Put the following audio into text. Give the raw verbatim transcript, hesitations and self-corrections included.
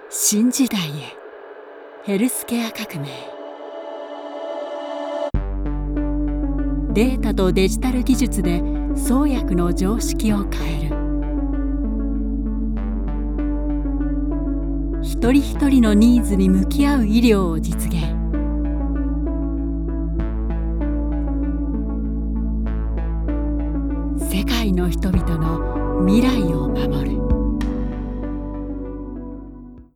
新時代へヘルスケア革命。データとデジタル技術で創薬の常識を変える。一人一人のニーズに向き合う医療を実現。世界の人々の未来を守る。